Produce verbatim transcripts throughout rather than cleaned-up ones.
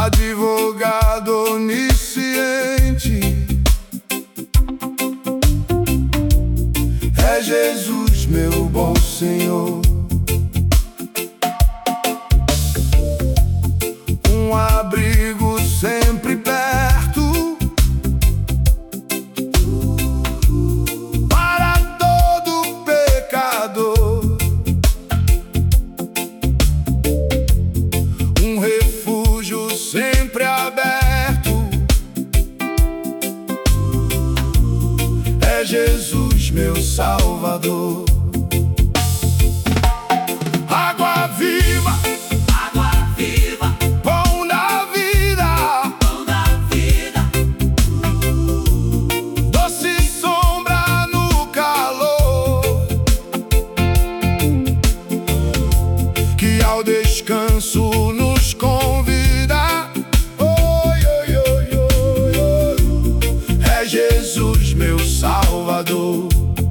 advogado onisciente. É Jesus, meu bom Senhor, um abrigo sempre perto para todo pecador, um refúgio sempre aberto. É Jesus, meu Salvador. Água viva, água viva, pão da vida, pão da vida, doce sombra no calor, que ao descanso nos convida. Oi, oi, oi, oi, oi. É Jesus, meu Salvador.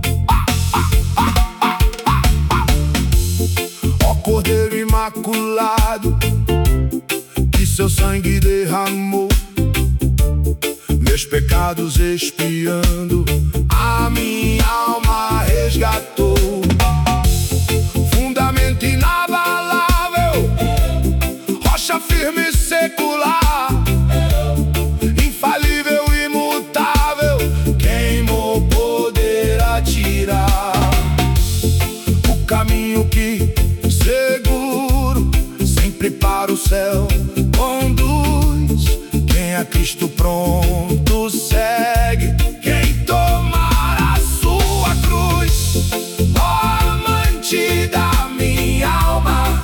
Ó Cordeiro Imaculado, que seu sangue derramou, meus pecados expiando, a minha alma resgatou. Fundamento inabalável, rocha firme e secular, infalível e imutável, quem mo poderá tirar? O caminho que seguro sempre para o céu conduz, quem a Cristo pronto segue, quem tomar a sua cruz. Ó amante da minha alma,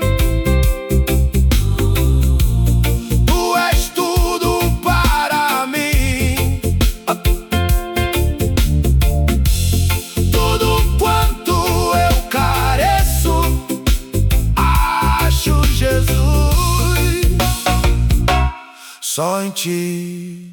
tu és tudo para mim. Tudo quanto eu careço, acho Jesus só em ti.